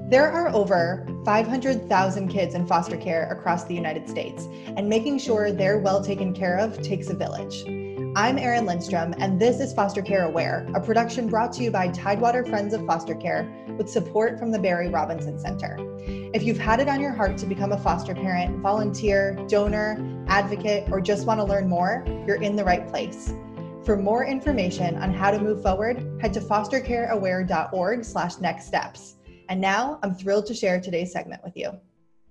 There are over 500,000 kids in foster care across the United States, and making sure they're well taken care of takes a village. I'm Erin Lindstrom, and this is Foster Care Aware, a production brought to you by Tidewater Friends of Foster Care with support from the Barry Robinson Center. If you've had it on your heart to become a foster parent, volunteer, donor, advocate, or just want to learn more, you're in the right place. For more information on how to move forward, head to fostercareaware.org/next steps. And now I'm thrilled to share today's segment with you.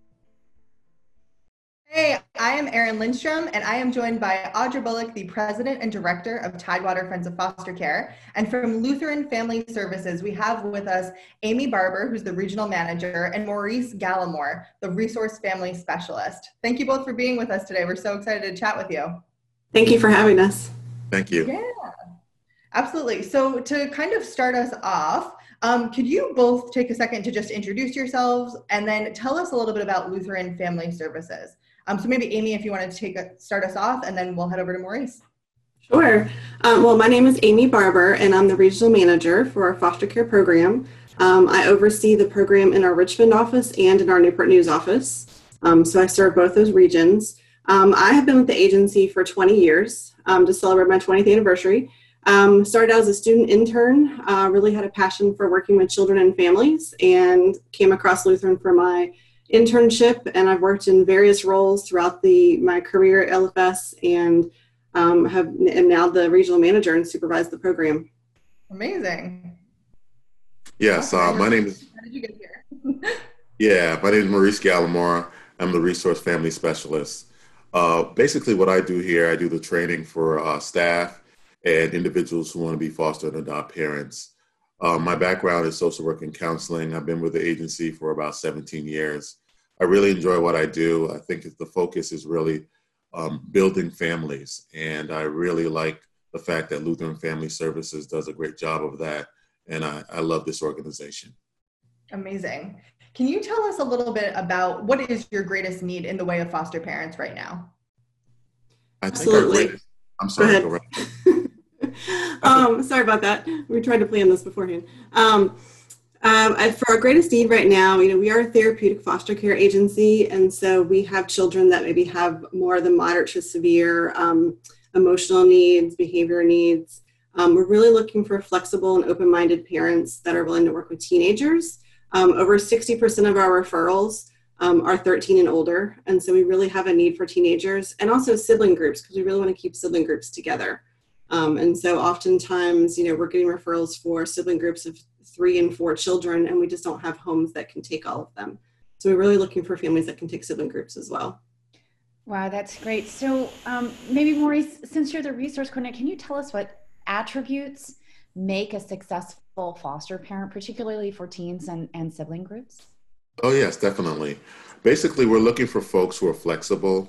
Hey, I am Erin Lindstrom, and I am joined by Audra Bullock, the President and Director of Tidewater Friends of Foster Care. And from Lutheran Family Services, we have with us Amy Barber, who's the Regional Manager, and Maurice Gallimore, the Resource Family Specialist. Thank you both for being with us today. We're so excited to chat with you. Thank you for having us. Thank you. Yeah, absolutely. So to kind of start us off, could you both take a second to just introduce yourselves and then tell us a little bit about Lutheran Family Services? So maybe Amy, if you wanted to start us off, and then we'll head over to Maurice. Sure. Well, my name is Amy Barber, and I'm the Regional Manager for our foster care program. I oversee the program in our Richmond office and in our Newport News office. So I serve both those regions. I have been with the agency for 20 years to celebrate my 20th anniversary. Started out as a student intern, really had a passion for working with children and families, and came across Lutheran for my internship, and I've worked in various roles throughout my career at LFS, and am now the regional manager and supervise the program. Amazing. Yes, my name is. How did you get here? My name is Maurice Gallimore. I'm the Resource Family Specialist. Basically, what I do here, I do the training for staff and individuals who want to be foster and adopt parents. My background is social work and counseling. I've been with the agency for about 17 years. I really enjoy what I do. I think the focus is really building families, and I really like the fact that Lutheran Family Services does a great job of that, and I love this organization. Amazing. Can you tell us a little bit about what is your greatest need in the way of foster parents right now? Absolutely. I'm sorry. Go ahead. Sorry about that. We tried to plan this beforehand. For our greatest need right now, we are a therapeutic foster care agency, and so we have children that maybe have more of the moderate to severe emotional needs, behavior needs. We're really looking for flexible and open-minded parents that are willing to work with teenagers. Over 60% of our referrals are 13 and older, and so we really have a need for teenagers and also sibling groups, because we really want to keep sibling groups together. And so oftentimes, we're getting referrals for sibling groups of 3 and 4 children, and we just don't have homes that can take all of them. So we're really looking for families that can take sibling groups as well. Wow, that's great. So maybe Maurice, since you're the resource coordinator, can you tell us what attributes make a successful foster parent, particularly for teens and sibling groups? Oh, yes, definitely. Basically, we're looking for folks who are flexible,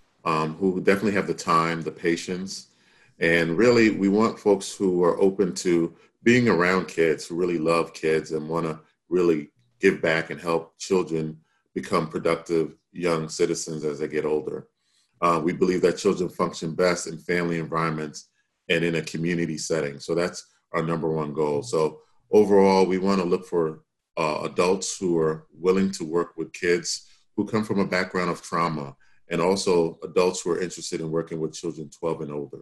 who definitely have the time, the patience. And really, we want folks who are open to being around kids, who really love kids and want to really give back and help children become productive young citizens as they get older. We believe that children function best in family environments and in a community setting. So that's our number one goal. So overall, we want to look for adults who are willing to work with kids who come from a background of trauma, and also adults who are interested in working with children 12 and older.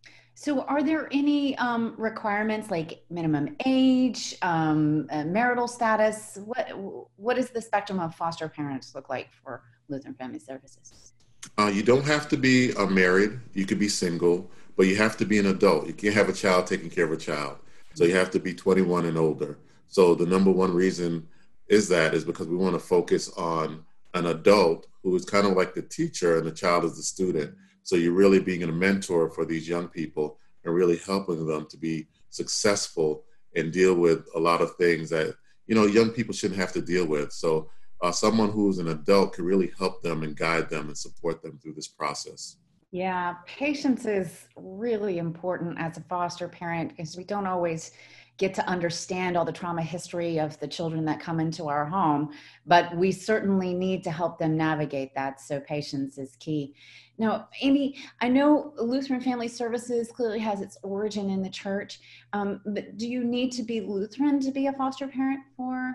So are there any requirements like minimum age, marital status? What does the spectrum of foster parents look like for Lutheran Family Services? You don't have to be married. You could be single, but you have to be an adult. You can't have a child taking care of a child. So you have to be 21 and older. So the number one reason is because we want to focus on an adult who is kind of like the teacher and the child is the student. So you're really being a mentor for these young people and really helping them to be successful and deal with a lot of things that, young people shouldn't have to deal with. So someone who's an adult can really help them and guide them and support them through this process. Yeah, patience is really important as a foster parent, because we don't always get to understand all the trauma history of the children that come into our home, but we certainly need to help them navigate that. So patience is key. Now, Amy, I know Lutheran Family Services clearly has its origin in the church, but do you need to be Lutheran to be a foster parent for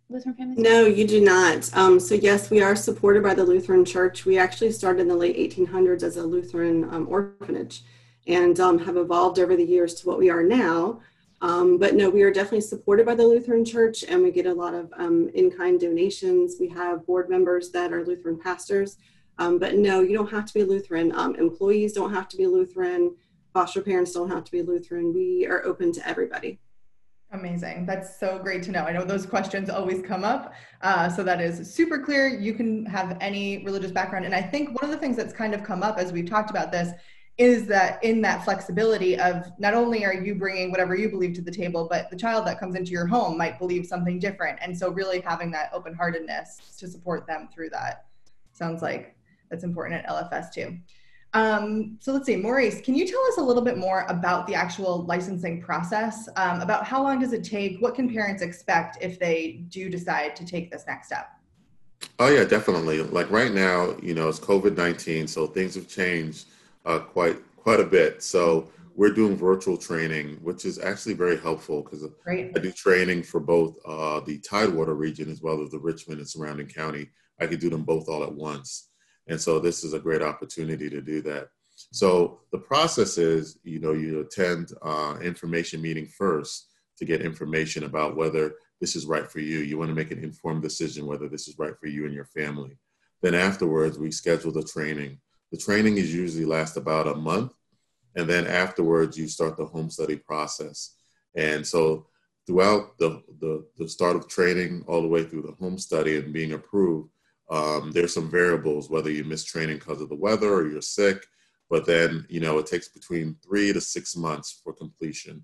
Lutheran families? No, you do not. So yes, we are supported by the Lutheran Church. We actually started in the late 1800s as a Lutheran orphanage, and have evolved over the years to what we are now. But no, we are definitely supported by the Lutheran Church, and we get a lot of in-kind donations. We have board members that are Lutheran pastors. But no, you don't have to be Lutheran. Employees don't have to be Lutheran. Foster parents don't have to be Lutheran. We are open to everybody. Amazing. That's so great to know. I know those questions always come up. So that is super clear. You can have any religious background. And I think one of the things that's kind of come up as we've talked about this is that in that flexibility of not only are you bringing whatever you believe to the table, but the child that comes into your home might believe something different. And so really having that open-heartedness to support them through that sounds like that's important at LFS too. So let's see, Maurice, can you tell us a little bit more about the actual licensing process? About how long does it take? What can parents expect if they do decide to take this next step? Oh yeah, definitely. Like right now, it's COVID-19, so things have changed quite a bit. So we're doing virtual training, which is actually very helpful because I do training for both the Tidewater region as well as the Richmond and surrounding county. I could do them both all at once. And so this is a great opportunity to do that. So the process is, you attend information meeting first to get information about whether this is right for you. You want to make an informed decision whether this is right for you and your family. Then afterwards, we schedule the training. The training is usually lasts about a month. And then afterwards, you start the home study process. And so throughout the start of training all the way through the home study and being approved, there's some variables, whether you miss training because of the weather or you're sick, but then, it takes between 3 to 6 months for completion.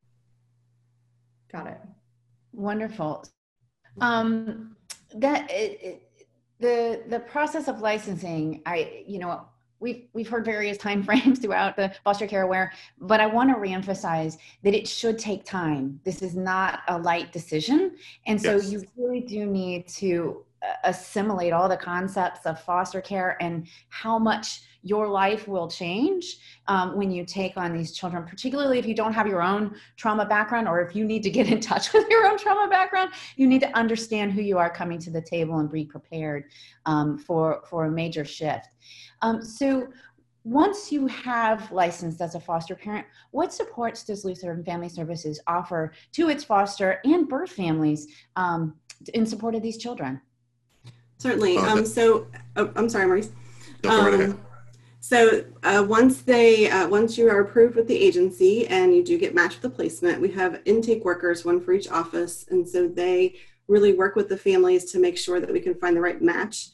Got it. Wonderful. The process of licensing, we've heard various time frames throughout the Foster Care Aware, but I want to reemphasize that it should take time. This is not a light decision. And so Yes. You really do need to assimilate all the concepts of foster care and how much your life will change when you take on these children, particularly if you don't have your own trauma background, or if you need to get in touch with your own trauma background. You need to understand who you are coming to the table and be prepared for a major shift. So once you have licensed as a foster parent, what supports does Lutheran Family Services offer to its foster and birth families in support of these children? Certainly. I'm sorry, Maurice. Once you are approved with the agency and you do get matched with a placement, we have intake workers, one for each office. And so they really work with the families to make sure that we can find the right match.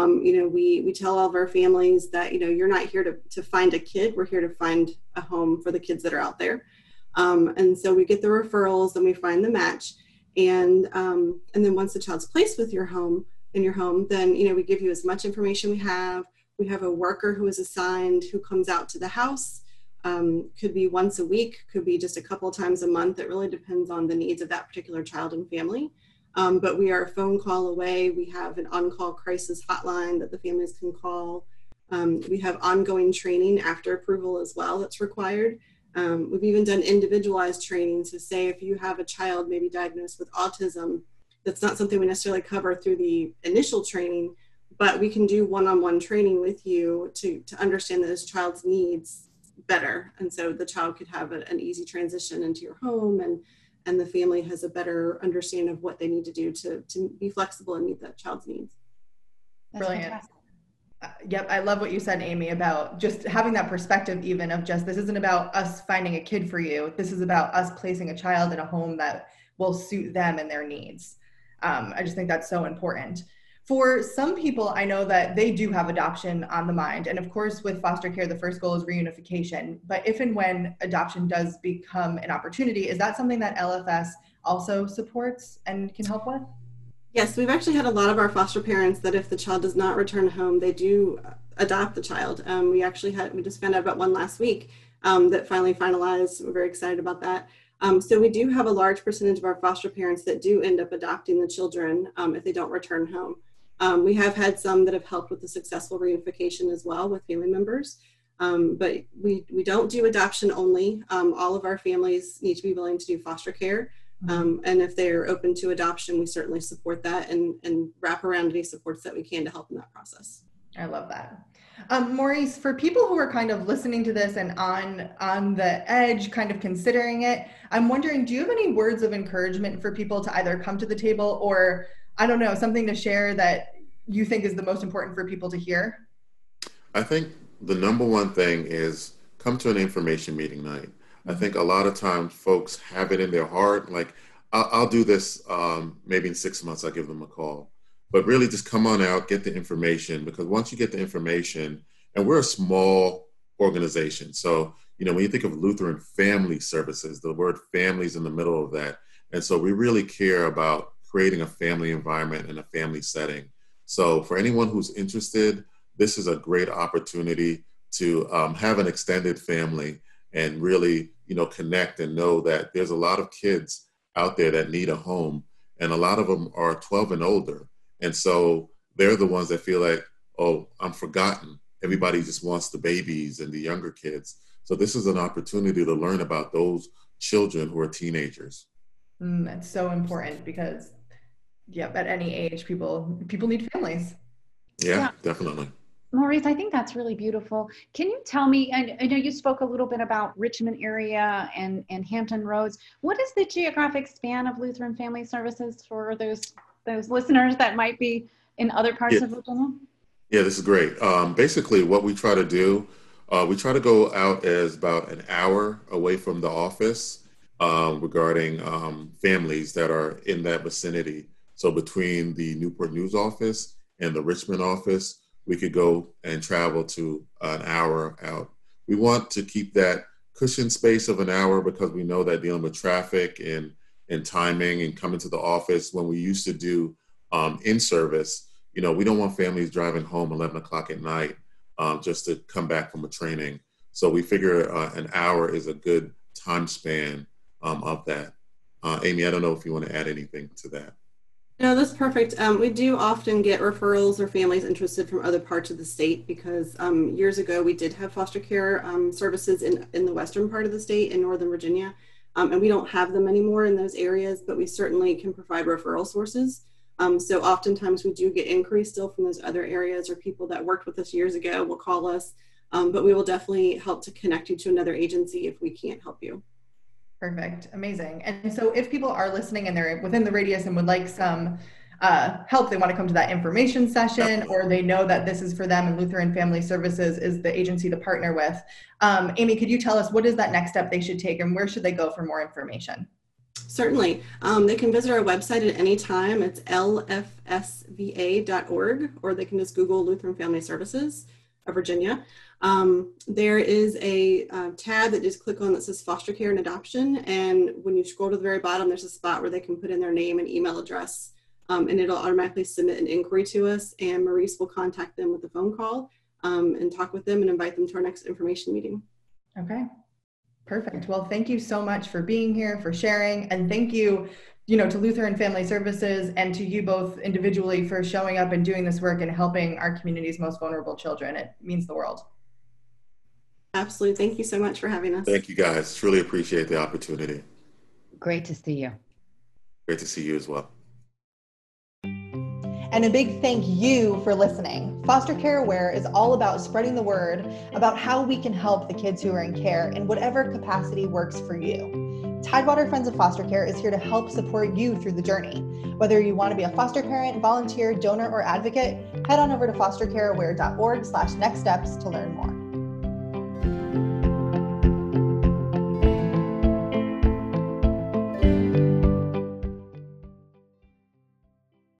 We tell all of our families that, you're not here to find a kid. We're here to find a home for the kids that are out there. And so we get the referrals and we find the match. And then once the child's placed with in your home, then, we give you as much information we have. We have a worker who is assigned who comes out to the house. Could be once a week, could be just a couple times a month. It really depends on the needs of that particular child and family. But we are a phone call away. We have an on-call crisis hotline that the families can call. We have ongoing training after approval as well that's required. We've even done individualized training. So say if you have a child maybe diagnosed with autism, that's not something we necessarily cover through the initial training, but we can do one-on-one training with you to understand this child's needs better. And so the child could have an easy transition into your home, and the family has a better understanding of what they need to do to be flexible and meet that child's needs. That's Brilliant. fantastic. Yep, I love what you said, Amy, about just having that perspective even of just, this isn't about us finding a kid for you. This is about us placing a child in a home that will suit them and their needs. I just think that's so important. For some people, I know that they do have adoption on the mind. And of course, with foster care, the first goal is reunification. But if and when adoption does become an opportunity, is that something that LFS also supports and can help with? Yes, we've actually had a lot of our foster parents that if the child does not return home, they do adopt the child. We just found out about one last week that finally finalized. We're very excited about that. So we do have a large percentage of our foster parents that do end up adopting the children if they don't return home. We have had some that have helped with the successful reunification as well with family members. But we don't do adoption only. All of our families need to be willing to do foster care. And if they're open to adoption, we certainly support that and wrap around any supports that we can to help in that process. I love that. Maurice, for people who are kind of listening to this and on the edge, kind of considering it, I'm wondering, do you have any words of encouragement for people to either come to the table or, I don't know, something to share that you think is the most important for people to hear? I think the number one thing is come to an information meeting night. I think a lot of times folks have it in their heart, like, I'll do this maybe in 6 months, I'll give them a call. But really just come on out, get the information, because once you get the information, and we're a small organization. So, when you think of Lutheran Family Services, the word family is in the middle of that. And so we really care about creating a family environment and a family setting. So for anyone who's interested, this is a great opportunity to have an extended family and really, connect and know that there's a lot of kids out there that need a home, and a lot of them are 12 and older. And so they're the ones that feel like, oh, I'm forgotten. Everybody just wants the babies and the younger kids. So this is an opportunity to learn about those children who are teenagers. That's so important because, at any age, people need families. Yeah, definitely. Maurice, I think that's really beautiful. Can you tell me, I know you spoke a little bit about Richmond area and Hampton Roads. What is the geographic span of Lutheran Family Services for those listeners that might be in other parts of Virginia? Yeah, this is great. Basically, what we try to do, we try to go out as about an hour away from the office regarding families that are in that vicinity. So between the Newport News office and the Richmond office, we could go and travel to an hour out. We want to keep that cushion space of an hour because we know that dealing with traffic and timing and coming to the office when we used to do in-service, we don't want families driving home 11 o'clock at night just to come back from a training. So we figure an hour is a good time span of that. Amy, I don't know if you want to add anything to that. No, that's perfect. We do often get referrals or families interested from other parts of the state because years ago we did have foster care services in the western part of the state in Northern Virginia. And we don't have them anymore in those areas, but we certainly can provide referral sources. So oftentimes we do get inquiries still from those other areas, or people that worked with us years ago will call us, but we will definitely help to connect you to another agency if we can't help you. Perfect. Amazing. And so if people are listening and they're within the radius and would like some help, they want to come to that information session, or they know that this is for them and Lutheran Family Services is the agency to partner with. Amy, could you tell us what is that next step they should take and where should they go for more information? Certainly. They can visit our website at any time. It's lfsva.org, or they can just Google Lutheran Family Services of Virginia. There is a tab that just click on that says foster care and adoption. And when you scroll to the very bottom, there's a spot where they can put in their name and email address. And it'll automatically submit an inquiry to us, and Maurice will contact them with a phone call and talk with them and invite them to our next information meeting. Okay, perfect. Well, thank you so much for being here, for sharing, and thank you, to Lutheran Family Services and to you both individually for showing up and doing this work and helping our community's most vulnerable children. It means the world. Absolutely. Thank you so much for having us. Thank you, guys. Truly appreciate the opportunity. Great to see you. Great to see you as well. And a big thank you for listening. Foster Care Aware is all about spreading the word about how we can help the kids who are in care in whatever capacity works for you. Tidewater Friends of Foster Care is here to help support you through the journey. Whether you want to be a foster parent, volunteer, donor, or advocate, head on over to fostercareaware.org/nextsteps to learn more.